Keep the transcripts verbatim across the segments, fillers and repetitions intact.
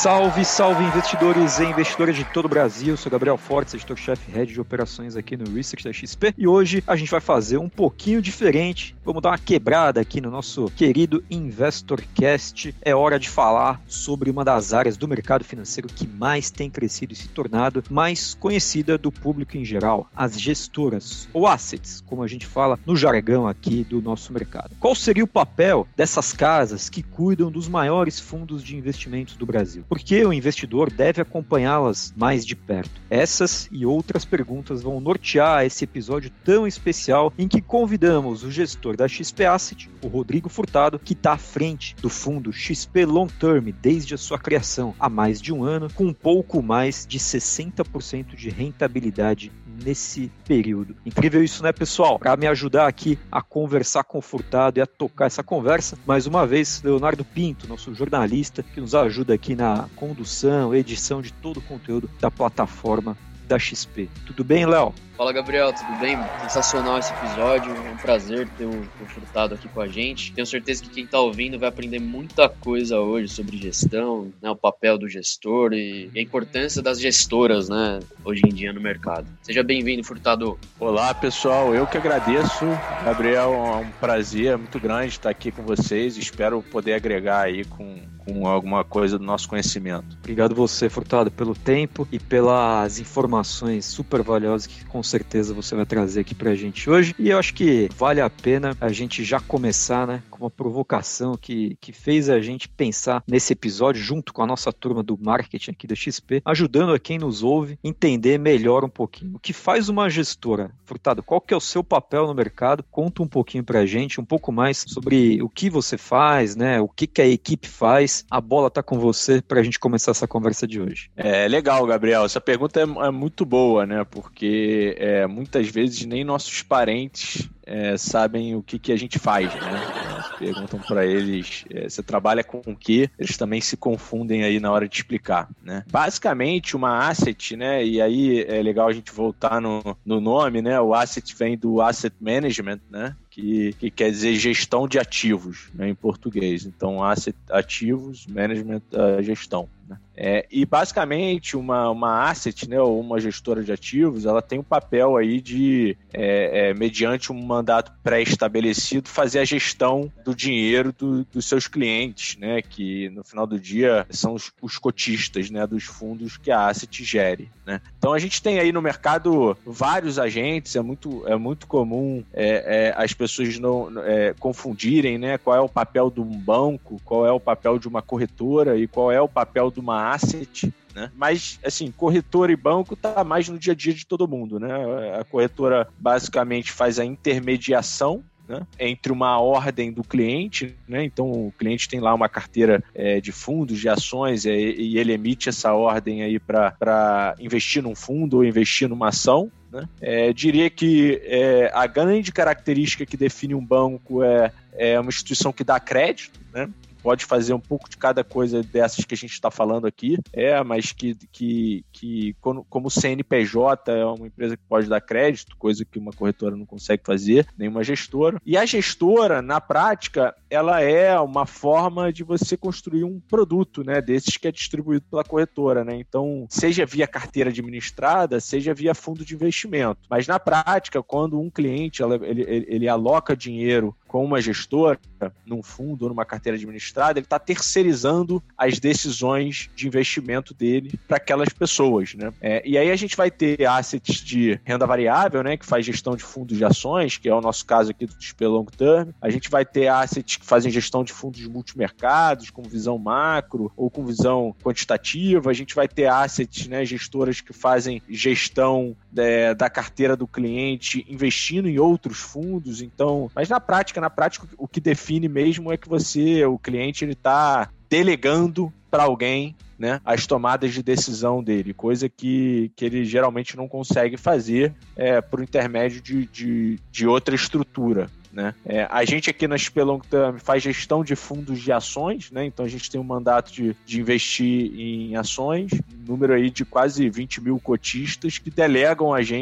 Salve, salve investidores e investidoras de todo o Brasil. Eu sou Gabriel Fortes, editor-chefe Head de Operações aqui no Research da X P. E hoje a gente vai fazer um pouquinho diferente. Vamos dar uma quebrada aqui no nosso querido InvestorCast. É hora de falar sobre uma das áreas do mercado financeiro que mais tem crescido e se tornado mais conhecida do público em geral, as gestoras, ou assets, como a gente fala no jargão aqui do nosso mercado. Qual seria o papel dessas casas que cuidam dos maiores fundos de investimentos do Brasil? Por que o investidor deve acompanhá-las mais de perto? Essas e outras perguntas vão nortear esse episódio tão especial em que convidamos o gestor da X P Asset, o Rodrigo Furtado, que está à frente do fundo X P Long Term desde a sua criação há mais de um ano, com um pouco mais de sessenta por cento de rentabilidade nesse período. Incrível isso, né, pessoal? Para me ajudar aqui a conversar com o Furtado e a tocar essa conversa, mais uma vez, Leonardo Pinto, nosso jornalista, que nos ajuda aqui na condução, edição de todo o conteúdo da plataforma da X P. Tudo bem, Léo? Fala, Gabriel, tudo bem? Sensacional esse episódio, é um prazer ter o, o Furtado aqui com a gente. Tenho certeza que quem está ouvindo vai aprender muita coisa hoje sobre gestão, né, o papel do gestor e a importância das gestoras, né, hoje em dia no mercado. Seja bem-vindo, Furtado. Olá, pessoal, eu que agradeço. Gabriel, é um prazer muito grande estar aqui com vocês. Espero poder agregar aí com, com alguma coisa do nosso conhecimento. Obrigado você, Furtado, pelo tempo e pelas informações super valiosas que com certeza você vai trazer aqui pra gente hoje. E eu acho que vale a pena a gente já começar, né, com uma provocação que, que fez a gente pensar nesse episódio junto com a nossa turma do marketing aqui da X P, ajudando a quem nos ouve entender melhor um pouquinho. O que faz uma gestora? Furtado, qual que é o seu papel no mercado? Conta um pouquinho pra gente, um pouco mais sobre o que você faz, né, o que, que a equipe faz. A bola tá com você pra gente começar essa conversa de hoje. É legal, Gabriel. Essa pergunta é, é muito boa, né, porque É, muitas vezes nem nossos parentes é, sabem o que, que a gente faz, né? Perguntam para eles, é, você trabalha com o quê? Eles também se confundem aí na hora de explicar, né? Basicamente, uma asset, né? E aí é legal a gente voltar no, no nome, né? O asset vem do asset management, né? Que, que quer dizer gestão de ativos, né, em português. Então, asset, ativos, management, uh, gestão. Né? É, e, basicamente, uma, uma asset, né, ou uma gestora de ativos, ela tem um papel aí de, é, é, mediante um mandato pré-estabelecido, fazer a gestão do dinheiro do, dos seus clientes, né, que, no final do dia, são os, os cotistas, né, dos fundos que a asset gere. Né? Então, a gente tem aí no mercado vários agentes, é muito, é muito comum é, é, as pessoas pessoas não é, confundirem, né, qual é o papel de um banco, qual é o papel de uma corretora e qual é o papel de uma asset, né? Mas, assim, corretora e banco tá mais no dia a dia de todo mundo, né? A corretora basicamente faz a intermediação, né, entre uma ordem do cliente, né? Então o cliente tem lá uma carteira é, de fundos, de ações, é, e ele emite essa ordem aí para investir num fundo ou investir numa ação. Né? É, diria que é, a grande característica que define um banco é, é uma instituição que dá crédito, né? Pode fazer um pouco de cada coisa dessas que a gente está falando aqui, é, mas que, que, que como C N P J é uma empresa que pode dar crédito, coisa que uma corretora não consegue fazer, nenhuma gestora. E a gestora, na prática, ela é uma forma de você construir um produto, né, desses que é distribuído pela corretora, né? Então, seja via carteira administrada, seja via fundo de investimento. Mas, na prática, quando um cliente ela, ele, ele, ele aloca dinheiro com uma gestora, num fundo ou numa carteira administrada, ele está terceirizando as decisões de investimento dele para aquelas pessoas, né? É, e aí a gente vai ter assets de renda variável, né, que faz gestão de fundos de ações, que é o nosso caso aqui do X P Long Term. A gente vai ter assets que fazem gestão de fundos multimercados, com visão macro ou com visão quantitativa. A gente vai ter assets, né, gestoras que fazem gestão é, da carteira do cliente investindo em outros fundos. Então, mas na prática, na prática, o que define mesmo é que você, o cliente, ele está delegando para alguém, né, as tomadas de decisão dele, coisa que, que ele geralmente não consegue fazer é, por intermédio de, de, de outra estrutura. Né? É, a gente aqui na X P Long Term faz gestão de fundos de ações, né? Então a gente tem um mandato de, de investir em ações, um número aí de quase vinte mil cotistas que delegam a gente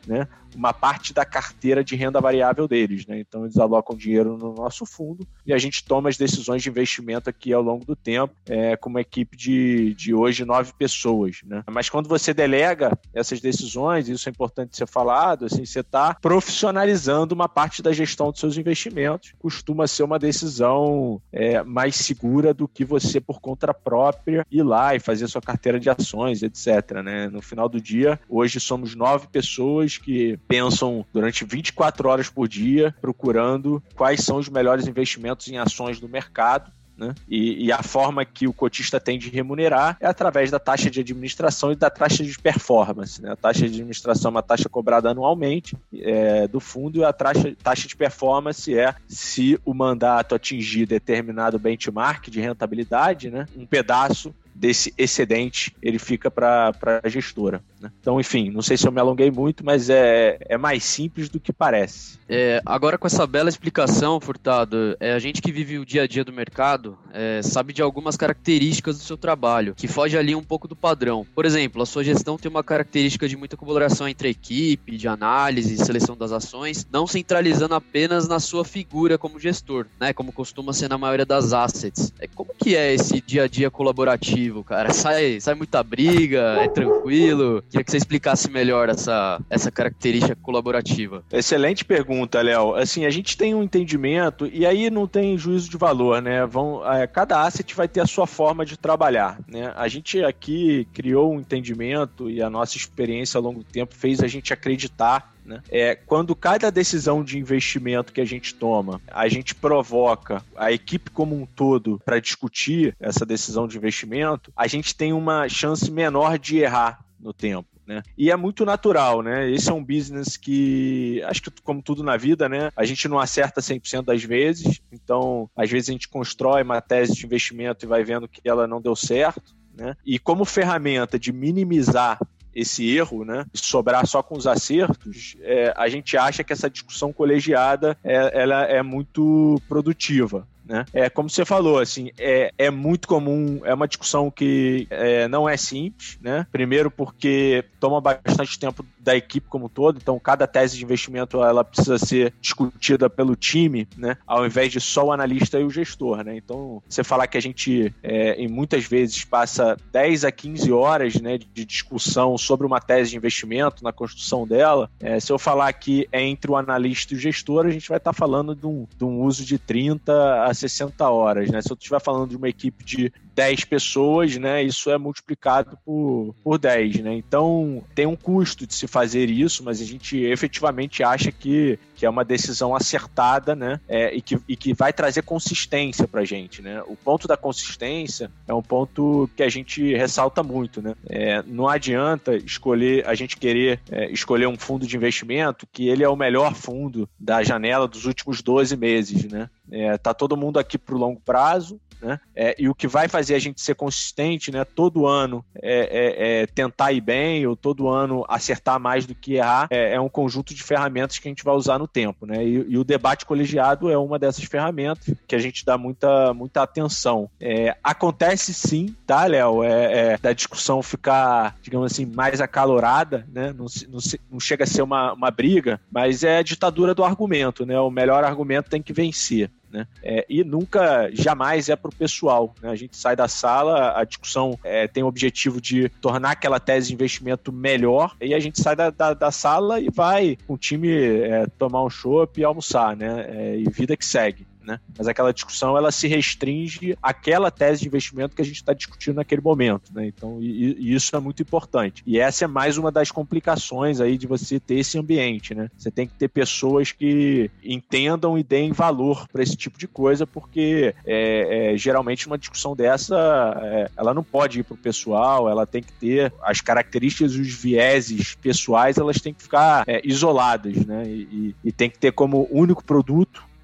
né, uma parte da carteira de renda variável deles, né? Então eles alocam dinheiro no nosso fundo e a gente toma as decisões de investimento aqui ao longo do tempo, é, com uma equipe de, de hoje nove pessoas, né? Mas quando você delega essas decisões, isso é importante ser falado, assim, você está profissionalizando uma parte da gestão dos seus investimentos, costuma ser uma decisão é, mais segura do que você, por conta própria, ir lá e fazer sua carteira de ações, etcétera, né? No final do dia, hoje somos nove pessoas que pensam durante vinte e quatro horas por dia procurando quais são os melhores investimentos em ações do mercado, né? E, e a forma que o cotista tem de remunerar é através da taxa de administração e da taxa de performance, né? A taxa de administração é uma taxa cobrada anualmente é, do fundo, e a taxa, taxa de performance é se o mandato atingir determinado benchmark de rentabilidade, né? Um pedaço desse excedente ele fica para a gestora, né? Então, enfim, não sei se eu me alonguei muito, mas é, é mais simples do que parece. É, agora, com essa bela explicação, Furtado, é, a gente que vive o dia a dia do mercado é, sabe de algumas características do seu trabalho, que foge ali um pouco do padrão. Por exemplo, a sua gestão tem uma característica de muita colaboração entre a equipe, de análise e seleção das ações, não centralizando apenas na sua figura como gestor, né, como costuma ser na maioria das assets. É, como que é esse dia a dia colaborativo, cara? Sai, sai muita briga, é tranquilo? Queria que você explicasse melhor essa, essa característica colaborativa. Excelente pergunta, Léo. Assim, a gente tem um entendimento, e aí não tem juízo de valor, né? Vão, é, cada asset vai ter a sua forma de trabalhar, né? A gente aqui criou um entendimento e a nossa experiência ao longo do tempo fez a gente acreditar, né? É, quando cada decisão de investimento que a gente toma, a gente provoca a equipe como um todo para discutir essa decisão de investimento, a gente tem uma chance menor de errar no tempo, né? E é muito natural, né? Esse é um business que, acho que como tudo na vida, né, a gente não acerta cem por cento das vezes, então às vezes a gente constrói uma tese de investimento e vai vendo que ela não deu certo, né? E como ferramenta de minimizar esse erro, né, e sobrar só com os acertos, é, a gente acha que essa discussão colegiada é, ela é muito produtiva, né? É como você falou, assim, é, é muito comum, é uma discussão que é, não é simples, né? Primeiro porque toma bastante tempo da equipe como um todo, então cada tese de investimento ela precisa ser discutida pelo time, né? Ao invés de só o analista e o gestor, né? Então, você falar que a gente é, em muitas vezes passa dez a quinze horas, né, de discussão sobre uma tese de investimento, na construção dela, é, se eu falar que é entre o analista e o gestor, a gente vai estar falando de um, de um uso de trinta a sessenta horas, né? Se eu estiver falando de uma equipe de dez pessoas, né, isso é multiplicado por, por dez, né? Então, tem um custo de se fazer isso, mas a gente efetivamente acha que, que é uma decisão acertada, né, é, e, que, e que vai trazer consistência pra gente, né? O ponto da consistência é um ponto que a gente ressalta muito, né? É, não adianta escolher, a gente querer é, escolher um fundo de investimento que ele é o melhor fundo da janela dos últimos doze meses, né? É, tá todo mundo aqui pro longo prazo, né? É, e o que vai fazer a gente ser consistente, né, todo ano é, é, é tentar ir bem, ou todo ano acertar mais do que errar, é, é um conjunto de ferramentas que a gente vai usar no tempo, né? E, e o debate colegiado é uma dessas ferramentas que a gente dá muita, muita atenção. É, acontece sim, tá, Léo? É, é, da discussão ficar, digamos assim, mais acalorada, né? Não, não, não chega a ser uma, uma briga, mas é a ditadura do argumento, né? O melhor argumento tem que vencer. Né? É, e nunca, jamais é para o pessoal, né? A gente sai da sala, a discussão é, tem o objetivo de tornar aquela tese de investimento melhor, e a gente sai da, da, da sala e vai com o time é, tomar um chopp e almoçar, né? É, e vida que segue. Né? Mas aquela discussão ela se restringe àquela tese de investimento que a gente está discutindo naquele momento, né? Então, e, e isso é muito importante. E essa é mais uma das complicações aí de você ter esse ambiente, né? Você tem que ter pessoas que entendam e deem valor para esse tipo de coisa, porque é, é, geralmente uma discussão dessa é, ela não pode ir para o pessoal, ela tem que ter as características e os vieses pessoais, elas têm que ficar é, isoladas, né? E, e, e tem que ter como único produto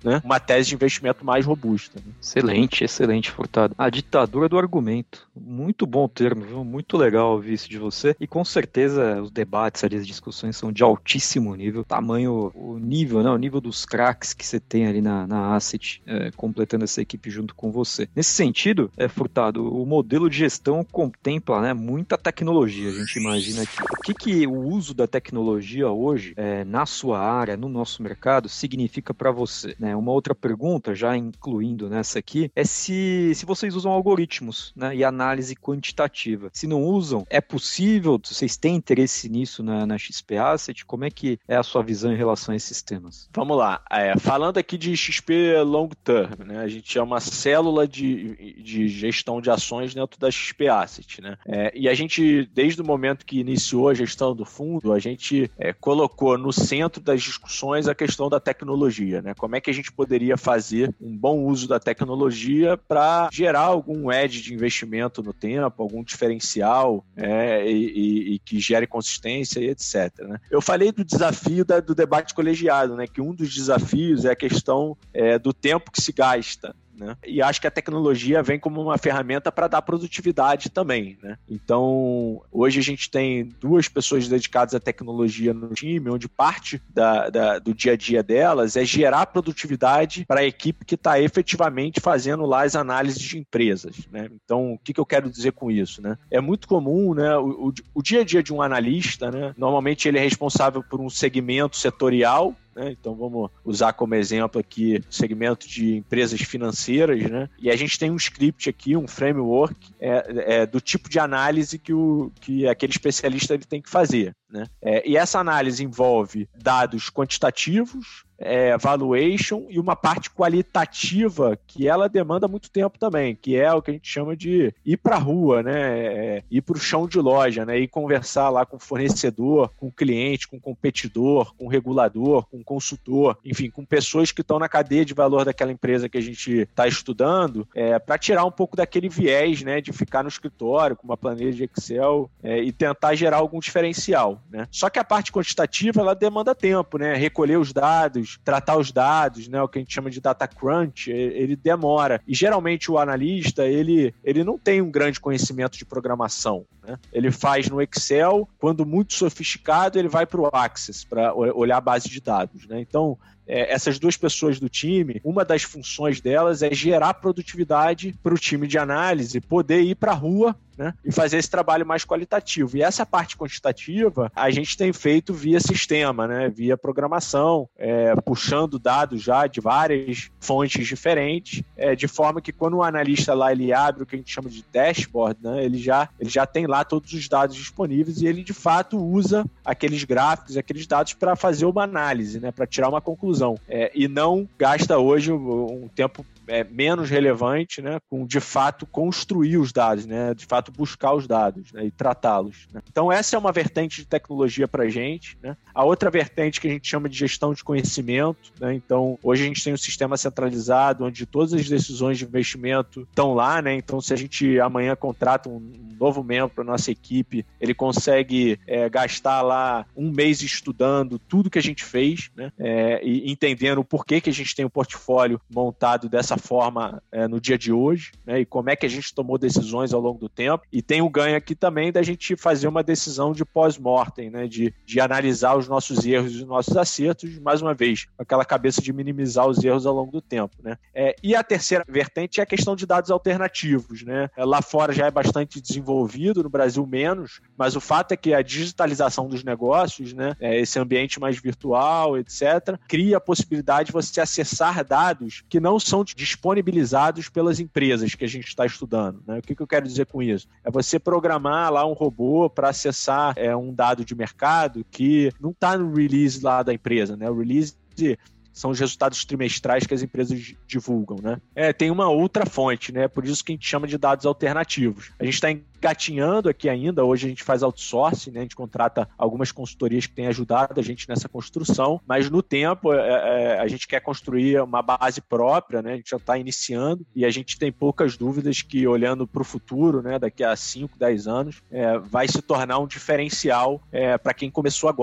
né, uma tese de investimento mais robusta. Né? Excelente, excelente, Furtado. A ditadura do argumento. Muito bom termo, viu? Muito legal ouvir isso de você. E com certeza os debates ali, as discussões são de altíssimo nível. Tamanho, o nível, né? O nível dos craques que você tem ali na, na Asset, é, completando essa equipe junto com você. Nesse sentido, é, Furtado, o modelo de gestão contempla, né, muita tecnologia, a gente imagina aqui. O que, que o uso da tecnologia hoje, é, na sua área, no nosso mercado, significa para você? Né? Uma outra pergunta, já incluindo nessa aqui, é se, se vocês usam algoritmos, né, e análise quantitativa. Se não usam, é possível? Vocês têm interesse nisso na, na X P Asset? Como é que é a sua visão em relação a esses temas? Vamos lá. É, falando aqui de X P Long Term, né, a gente é uma célula de, de gestão de ações dentro da X P Asset. Né? É, e a gente, desde o momento que iniciou a gestão do fundo, a gente é, colocou no centro das discussões a questão da tecnologia. Né? Como é que a gente poderia fazer um bom uso da tecnologia para gerar algum edge de investimento no tempo, algum diferencial, é, e, e, e que gere consistência e etcétera. Né? Eu falei do desafio da, do debate colegiado, né? Que um dos desafios é a questão é, do tempo que se gasta. Né? E acho que a tecnologia vem como uma ferramenta para dar produtividade também. Né? Então, hoje a gente tem duas pessoas dedicadas à tecnologia no time, onde parte da, da, do dia a dia delas é gerar produtividade para a equipe que está efetivamente fazendo lá as análises de empresas. Né? Então, o que, que eu quero dizer com isso? Né? É muito comum, né, o, o, o dia a dia de um analista, né, normalmente ele é responsável por um segmento setorial. Né? Então vamos usar como exemplo aqui o segmento de empresas financeiras, né? E a gente tem um script aqui, um framework é, é, do tipo de análise que, o, que aquele especialista ele tem que fazer. Né? É, e essa análise envolve dados quantitativos, É, valuation e uma parte qualitativa que ela demanda muito tempo também, que é o que a gente chama de ir para a rua, né? É, ir para o chão de loja, né? Ir conversar lá com o fornecedor, com o cliente, com o competidor, com o regulador, com o consultor, enfim, com pessoas que estão na cadeia de valor daquela empresa que a gente está estudando, é, para tirar um pouco daquele viés, né? De ficar no escritório com uma planilha de Excel é, e tentar gerar algum diferencial. Né? Só que a parte quantitativa ela demanda tempo, né? Recolher os dados, tratar os dados, né, o que a gente chama de data crunch, ele demora. E geralmente o analista, ele, ele não tem um grande conhecimento de programação. Né? Ele faz no Excel, quando muito sofisticado, ele vai para o Access, para olhar a base de dados. Né? Então, é, essas duas pessoas do time, uma das funções delas é gerar produtividade para o time de análise poder ir para a rua, né, e fazer esse trabalho mais qualitativo. E essa parte quantitativa a gente tem feito via sistema, né, via programação, é, puxando dados já de várias fontes diferentes, é, de forma que quando o analista lá ele abre o que a gente chama de dashboard, né, ele, já, ele já tem lá todos os dados disponíveis e ele de fato usa aqueles gráficos, aqueles dados para fazer uma análise, né, para tirar uma conclusão. É, e não gasta hoje um tempo É, menos relevante, né, com de fato construir os dados, né, de fato buscar os dados, né, e tratá-los. Né. Então essa é uma vertente de tecnologia para a gente. Né. A outra vertente que a gente chama de gestão de conhecimento. Né, então hoje a gente tem um sistema centralizado onde todas as decisões de investimento estão lá. Né, então se a gente amanhã contrata um, um novo membro para a nossa equipe, ele consegue é, gastar lá um mês estudando tudo que a gente fez, né, é, e entendendo o porquê que a gente tem um portfólio montado dessa forma é, no dia de hoje, né, e como é que a gente tomou decisões ao longo do tempo, e tem o ganho aqui também da gente fazer uma decisão de pós-mortem, né, de, de analisar os nossos erros e os nossos acertos, mais uma vez, com aquela cabeça de minimizar os erros ao longo do tempo. Né. É, e a terceira vertente é a questão de dados alternativos. Né. Lá fora já é bastante desenvolvido, no Brasil menos, mas o fato é que a digitalização dos negócios, né, é, esse ambiente mais virtual, etcétera, cria a possibilidade de você acessar dados que não são disponibilizados pelas empresas que a gente está estudando. Né? O que, que eu quero dizer com isso? É você programar lá um robô para acessar é, um dado de mercado que não está no release lá da empresa. Né? O release de são os resultados trimestrais que as empresas divulgam, né? É, tem uma outra fonte, né? Por isso que a gente chama de dados alternativos. A gente está engatinhando aqui ainda, hoje a gente faz outsourcing, né? A gente contrata algumas consultorias que têm ajudado a gente nessa construção, mas no tempo é, é, a gente quer construir uma base própria, né? A gente já está iniciando e a gente tem poucas dúvidas que, olhando para o futuro, né? Daqui a cinco, dez anos, é, vai se tornar um diferencial é, para quem começou agora.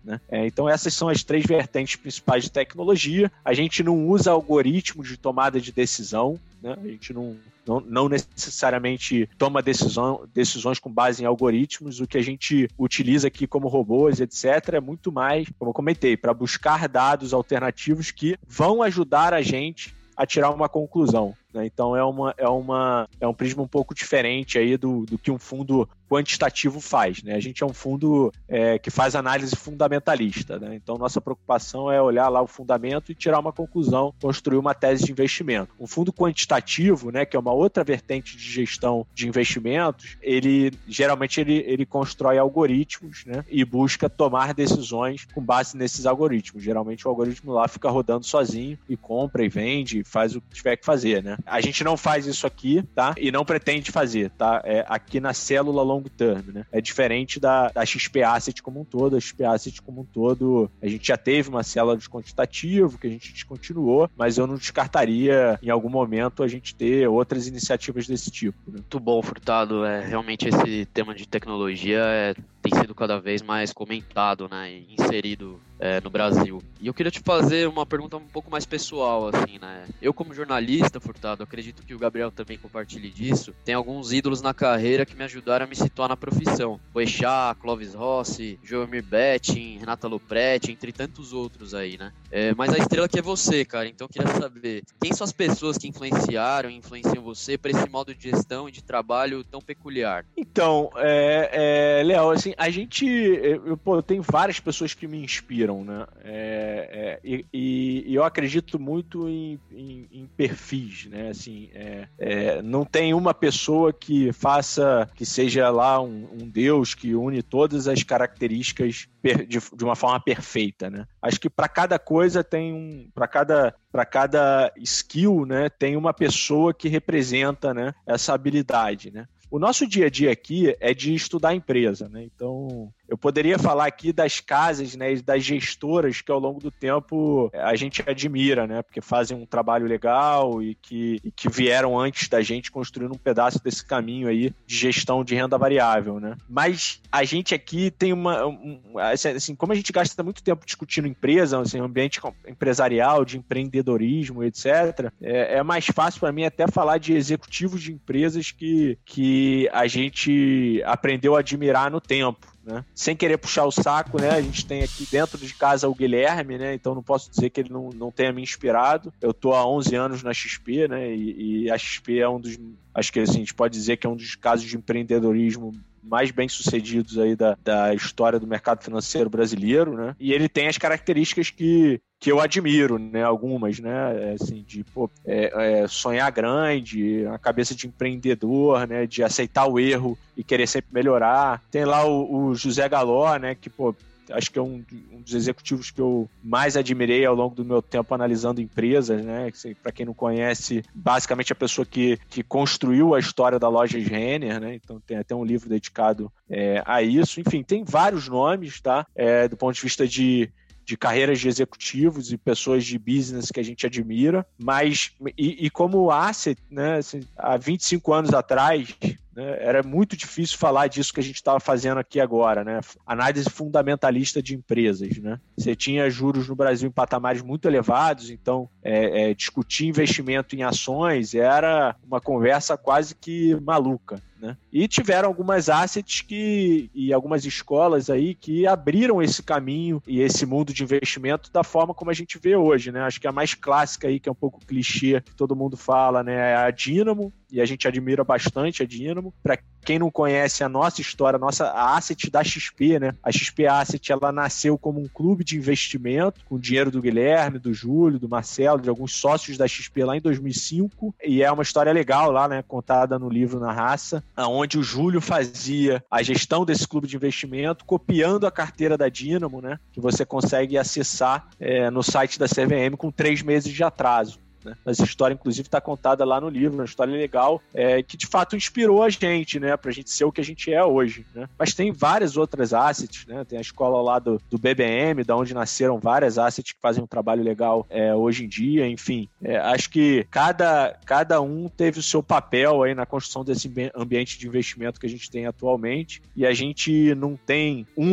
né? É, então essas são as três vertentes principais de tecnologia. A gente não usa algoritmos de tomada de decisão, né? A gente não, não, não necessariamente toma decisão, decisões com base em algoritmos. O que a gente utiliza aqui como robôs, etcétera, é muito mais, como eu comentei, para buscar dados alternativos que vão ajudar a gente a tirar uma conclusão, né? Então é, uma, é, uma, é um prisma um pouco diferente aí do, do que um fundo quantitativo faz, né? A gente é um fundo é, que faz análise fundamentalista, né? Então nossa preocupação é olhar lá o fundamento e tirar uma conclusão, construir uma tese de investimento. Um fundo quantitativo, né, que é uma outra vertente de gestão de investimentos, ele geralmente ele, ele constrói algoritmos, né, e busca tomar decisões com base nesses algoritmos. Geralmente o algoritmo lá fica rodando sozinho e compra e vende, faz o que tiver que fazer, né? A gente não faz isso aqui, tá? E não pretende fazer, tá? É aqui na célula long term, né? É diferente da, da X P Asset como um todo. A X P Asset como um todo, a gente já teve uma célula de quantitativo que a gente descontinuou, mas eu não descartaria em algum momento a gente ter outras iniciativas desse tipo, né? Muito bom, Furtado. É, realmente esse tema de tecnologia é, tem sido cada vez mais comentado, né? E inserido é, no Brasil. E eu queria te fazer uma pergunta um pouco mais pessoal, assim, né? Eu, como jornalista, Furtado, acredito que o Gabriel também compartilhe disso. Tem alguns ídolos na carreira que me ajudaram a me situar na profissão. Boechat, Clóvis Rossi, Joemir Betting, Renata Lopretti, entre tantos outros aí, né? É, mas a estrela aqui é você, cara. Então eu queria saber, quem são as pessoas que influenciaram e influenciam você para esse modo de gestão e de trabalho tão peculiar? Então, é, é, Léo, assim, a gente... Eu, pô, eu tenho várias pessoas que me inspiram, né? É, é, e, e eu acredito muito em, em, em perfis, né? Assim, é, é, não tem uma pessoa que faça, que seja lá um, um Deus que une todas as características per, de, de uma forma perfeita, né? Acho que para cada coisa tem um, para cada para cada skill, né, tem uma pessoa que representa, né, essa habilidade, né? O nosso dia a dia aqui é de estudar a empresa, né? Então, eu poderia falar aqui das casas, né, das gestoras que ao longo do tempo a gente admira, né? Porque fazem um trabalho legal e que, e que vieram antes da gente construindo um pedaço desse caminho aí de gestão de renda variável, né? Mas a gente aqui tem uma... Um, assim, como a gente gasta muito tempo discutindo empresa, assim, ambiente empresarial, de empreendedorismo, etcétera, é, é mais fácil para mim até falar de executivos de empresas que, que a gente aprendeu a admirar no tempo, né? Sem querer puxar o saco, né? A gente tem aqui dentro de casa o Guilherme, né? Então não posso dizer que ele não, não tenha me inspirado. Eu tô há onze anos na X P, né? E, e a X P é um dos... Acho que assim, a gente pode dizer que é um dos casos de empreendedorismo mais bem-sucedidos aí da, da história do mercado financeiro brasileiro, né? E ele tem as características que, que eu admiro, né? Algumas, né? Assim, de pô, é, é sonhar grande, a cabeça de empreendedor, né? De aceitar o erro e querer sempre melhorar. Tem lá o, o José Galó, né? Que, pô, acho que é um, um dos executivos que eu mais admirei ao longo do meu tempo analisando empresas, né? Para quem não conhece, basicamente a pessoa que, que construiu a história da loja Renner, né? Então tem até um livro dedicado é, a isso. Enfim, tem vários nomes, tá? É, do ponto de vista de de carreiras de executivos e pessoas de business que a gente admira, mas e, e como asset, né, assim, há vinte e cinco anos atrás, né, era muito difícil falar disso que a gente estava fazendo aqui agora, né? Análise fundamentalista de empresas, né? Você tinha juros no Brasil em patamares muito elevados, então é, é, discutir investimento em ações era uma conversa quase que maluca, né? E tiveram algumas assets que, e algumas escolas aí que abriram esse caminho e esse mundo de investimento da forma como a gente vê hoje, né? Acho que a mais clássica aí, que é um pouco clichê, que todo mundo fala, né, é a Dynamo, e a gente admira bastante a Dynamo. Para quem não conhece a nossa história, a nossa a asset da X P, né? A X P Asset, ela nasceu como um clube de investimento com dinheiro do Guilherme, do Júlio, do Marcelo, de alguns sócios da X P lá em dois mil e cinco, e é uma história legal lá, né, contada no livro Na Raça, onde o Júlio fazia a gestão desse clube de investimento, copiando a carteira da Dynamo, né, que você consegue acessar é, no site da C V M com três meses de atraso. Né? Essa história, inclusive, está contada lá no livro, uma história legal, é, que de fato inspirou a gente, né, para a gente ser o que a gente é hoje. Né? Mas tem várias outras assets, né? Tem a escola lá do, do B B M, da onde nasceram várias assets que fazem um trabalho legal é, hoje em dia, enfim. É, acho que cada, cada um teve o seu papel aí na construção desse ambiente de investimento que a gente tem atualmente, e a gente não tem uma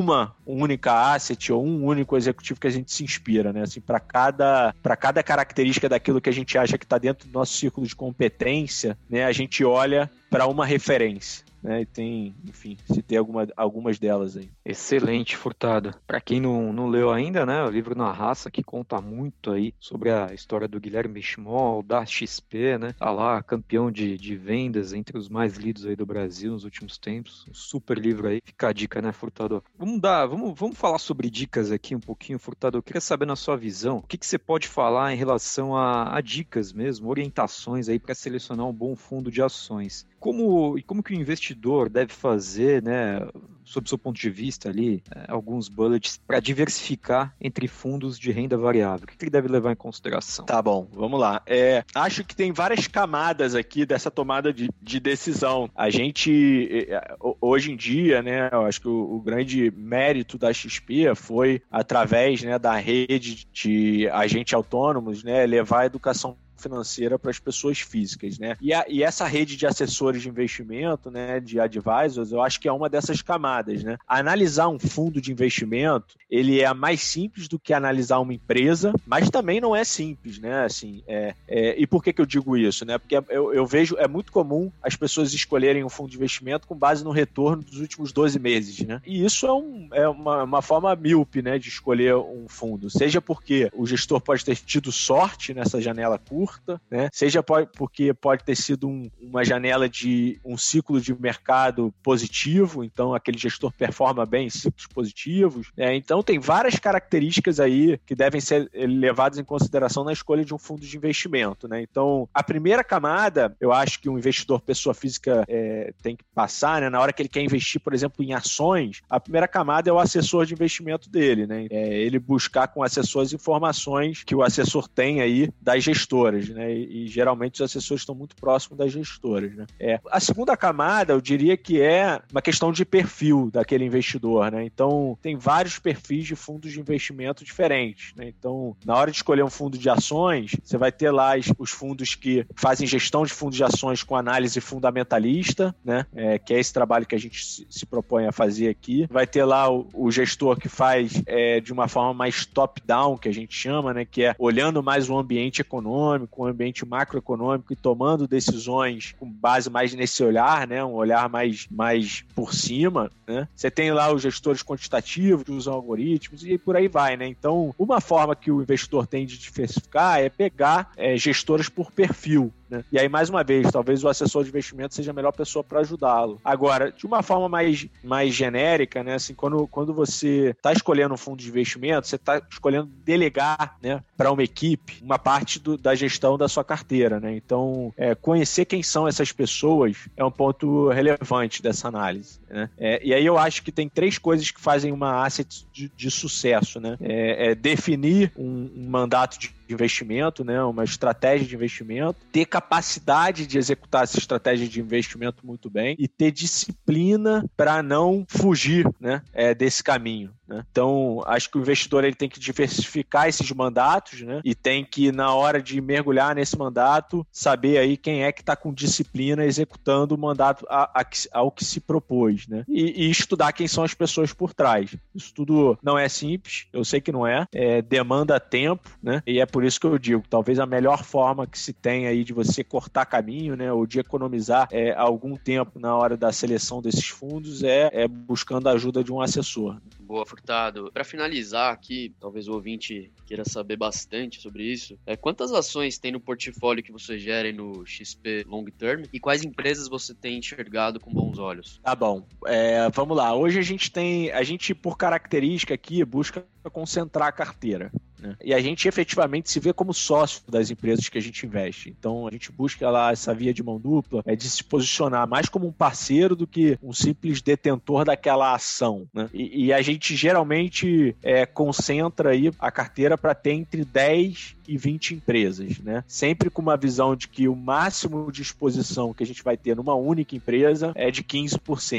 única asset ou um único executivo que a gente se inspira, né? Assim, para cada, para cada característica daquilo que a gente acha que está dentro do nosso círculo de competência, né, a gente olha para uma referência. Né, e tem, enfim, citei alguma, algumas delas aí. Excelente, Furtado. Para quem não, não leu ainda, né, o livro Na Raça, que conta muito aí sobre a história do Guilherme Benchimol, da X P, né, tá lá, campeão de, de vendas entre os mais lidos aí do Brasil nos últimos tempos. Um super livro aí. Fica a dica, né, Furtado? Vamos dar, vamos, vamos falar sobre dicas aqui um pouquinho, Furtado. Eu queria saber na sua visão, o que, que você pode falar em relação a, a dicas mesmo, orientações aí para selecionar um bom fundo de ações. Como, e como que o investidor deve fazer, né, sob o seu ponto de vista ali, é, alguns bullets para diversificar entre fundos de renda variável? O que ele deve levar em consideração? Tá bom, vamos lá. É, acho que tem várias camadas aqui dessa tomada de, de decisão. A gente, hoje em dia, né, eu acho que o, o grande mérito da X P foi, através, né, da rede de agentes autônomos, né, levar a educação financeira para as pessoas físicas, né? E, a, e essa rede de assessores de investimento, né, de advisors, eu acho que é uma dessas camadas, né? Analisar um fundo de investimento, ele é mais simples do que analisar uma empresa, mas também não é simples, né? Assim, é, é, e por que que eu digo isso, né? Porque eu, eu vejo, é muito comum as pessoas escolherem um fundo de investimento com base no retorno dos últimos doze meses, né? E isso é, um, é uma, uma forma míope, né, de escolher um fundo, seja porque o gestor pode ter tido sorte nessa janela curta, né? Seja pode, porque pode ter sido um, uma janela de um ciclo de mercado positivo, então aquele gestor performa bem em ciclos positivos, né? Então tem várias características aí que devem ser levadas em consideração na escolha de um fundo de investimento, né? Então a primeira camada, eu acho que um investidor pessoa física é, tem que passar, né? Na hora que ele quer investir, por exemplo, em ações, a primeira camada é o assessor de investimento dele, né? É ele buscar com o assessor as informações que o assessor tem aí das gestoras, né? E, e geralmente os assessores estão muito próximos das gestoras, né? É. A segunda camada, eu diria que é uma questão de perfil daquele investidor, né? Então, tem vários perfis de fundos de investimento diferentes, né? Então, na hora de escolher um fundo de ações, você vai ter lá os fundos que fazem gestão de fundos de ações com análise fundamentalista, né? É, que é esse trabalho que a gente se, se propõe a fazer aqui. Vai ter lá o, o gestor que faz é, de uma forma mais top-down, que a gente chama, né? Que é olhando mais o ambiente econômico, com o ambiente macroeconômico e tomando decisões com base mais nesse olhar, né? Um olhar mais, mais por cima, né? Você tem lá os gestores quantitativos que usam algoritmos e por aí vai, né? Então, uma forma que o investidor tem de diversificar é pegar é, gestoras por perfil, né? E aí, mais uma vez, talvez o assessor de investimento seja a melhor pessoa para ajudá-lo. Agora, de uma forma mais, mais genérica, né? Assim, quando, quando você está escolhendo um fundo de investimento, você está escolhendo delegar, né, para uma equipe uma parte do, da gestão da sua carteira, né? Então, é, conhecer quem são essas pessoas é um ponto relevante dessa análise, né? É, e aí eu acho que tem três coisas que fazem uma asset de, de sucesso, né? É, é definir um, um mandato de investimento, né, uma estratégia de investimento, ter capacidade de executar essa estratégia de investimento muito bem e ter disciplina para não fugir, né, é, desse caminho, né? Então, acho que o investidor ele tem que diversificar esses mandatos, né, e tem que, na hora de mergulhar nesse mandato, saber aí quem é que está com disciplina executando o mandato a, a, ao que se propôs, né? E, e estudar quem são as pessoas por trás. Isso tudo não é simples, eu sei que não é, é demanda tempo, né? E é por isso que eu digo, talvez a melhor forma que se tem aí de você cortar caminho, né, ou de economizar é, algum tempo na hora da seleção desses fundos é, é buscando a ajuda de um assessor. Boa, Furtado. Para finalizar aqui, talvez o ouvinte queira saber bastante sobre isso, é, quantas ações tem no portfólio que você gera no X P Long Term e quais empresas você tem enxergado com bons olhos? Tá bom, é, vamos lá. Hoje a gente tem, a gente por característica aqui busca concentrar a carteira, né? E a gente efetivamente se vê como sócio das empresas que a gente investe. Então a gente busca lá essa via de mão dupla, é de se posicionar mais como um parceiro do que um simples detentor daquela ação, né? E, e a gente geralmente é, concentra aí a carteira para ter entre dez e vinte empresas, né? Sempre com uma visão de que o máximo de exposição que a gente vai ter numa única empresa é de quinze por cento.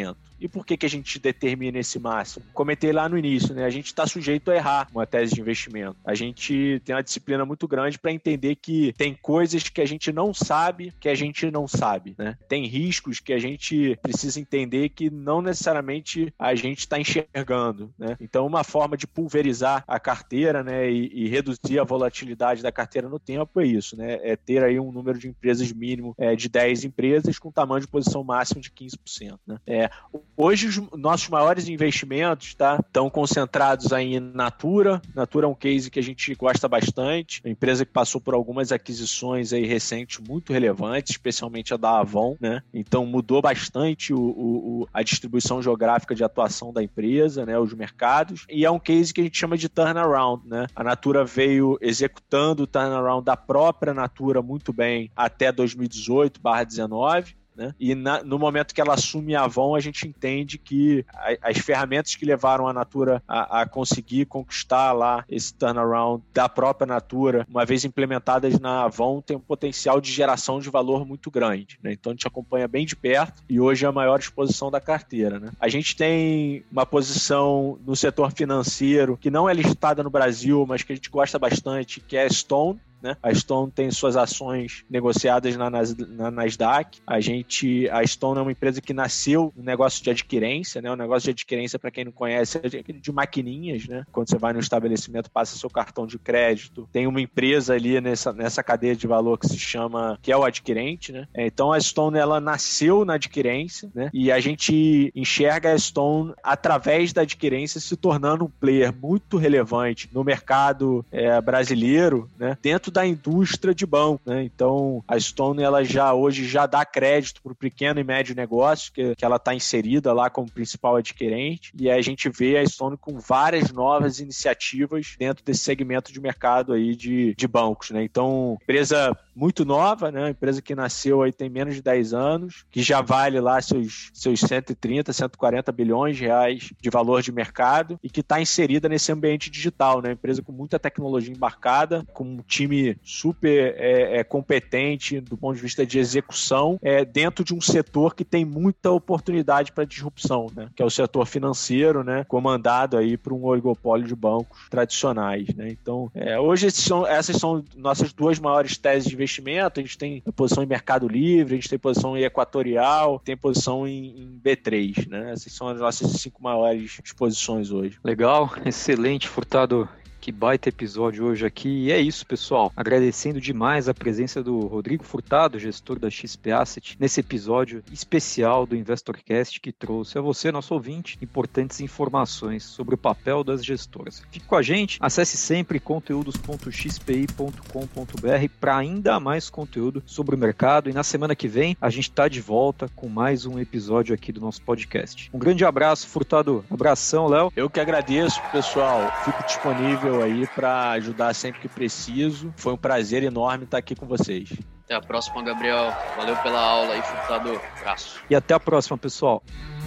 E por que que a gente determina esse máximo? Comentei lá no início, né? A gente está sujeito a errar uma tese de investimento. A gente tem uma disciplina muito grande para entender que tem coisas que a gente não sabe que a gente não sabe, né? Tem riscos que a gente precisa entender que não necessariamente a gente está enxergando, né? Então, uma forma de pulverizar a carteira, né, e, e reduzir a volatilidade da carteira no tempo é isso, né? É ter aí um número de empresas mínimo é, de dez empresas com tamanho de posição máximo de quinze por cento, né? É, hoje, os nossos maiores investimentos, tá, estão concentrados aí em Natura. Natura é um case que a gente gosta bastante, uma empresa que passou por algumas aquisições aí recentes muito relevantes, especialmente a da Avon, né? Então mudou bastante o, o, a distribuição geográfica de atuação da empresa, né? Os mercados, e é um case que a gente chama de turnaround, né? A Natura veio executando o turnaround da própria Natura muito bem até dois mil e dezoito barra dezenove, né? E na, no momento que ela assume a Avon, a gente entende que a, as ferramentas que levaram a Natura a, a conseguir conquistar lá esse turnaround da própria Natura, uma vez implementadas na Avon, tem um potencial de geração de valor muito grande, né? Então a gente acompanha bem de perto e hoje é a maior exposição da carteira, né? A gente tem uma posição no setor financeiro que não é listada no Brasil, mas que a gente gosta bastante, que é a Stone, né? A Stone tem suas ações negociadas na, Nas, na Nasdaq. A gente, a Stone é uma empresa que nasceu no negócio de adquirência, né? O negócio de adquirência, para quem não conhece, é de, de maquininhas, né? Quando você vai no estabelecimento, passa seu cartão de crédito. Tem uma empresa ali nessa, nessa cadeia de valor que se chama, que é o adquirente, né? Então a Stone, ela nasceu na adquirência, né? E a gente enxerga a Stone através da adquirência se tornando um player muito relevante no mercado é, brasileiro, né? Dentro da indústria de banco, né? Então a Stone, ela já hoje já dá crédito para o pequeno e médio negócio, que, que ela está inserida lá como principal adquirente, e a gente vê a Stone com várias novas iniciativas dentro desse segmento de mercado aí de, de bancos, né? Então, empresa muito nova, né? Empresa que nasceu aí tem menos de dez anos, que já vale lá seus, seus cento e trinta, cento e quarenta bilhões de reais de valor de mercado e que está inserida nesse ambiente digital, né? Empresa com muita tecnologia embarcada, com um time super é, é, competente do ponto de vista de execução, é, dentro de um setor que tem muita oportunidade para disrupção, né? Que é o setor financeiro, né? Comandado aí por um oligopólio de bancos tradicionais, né? Então, é, hoje esses são, essas são nossas duas maiores teses de investimento. A gente tem posição em Mercado Livre, a gente tem posição em Equatorial, tem posição em, em B três, né? Essas são as nossas cinco maiores exposições hoje. Legal, excelente, Furtado. Que baita episódio hoje aqui. E é isso, pessoal. Agradecendo demais a presença do Rodrigo Furtado, gestor da X P Asset, nesse episódio especial do InvestorCast, que trouxe a você, nosso ouvinte, importantes informações sobre o papel das gestoras. Fique com a gente, acesse sempre conteúdos ponto x p i ponto com ponto b r para ainda mais conteúdo sobre o mercado. E na semana que vem, a gente está de volta com mais um episódio aqui do nosso podcast. Um grande abraço, Furtado. Abração, Léo. Eu que agradeço, pessoal. Fico disponível aí para ajudar sempre que preciso. Foi um prazer enorme estar aqui com vocês. Até a próxima, Gabriel. Valeu pela aula aí, Furtado. Abraço. E até a próxima, pessoal.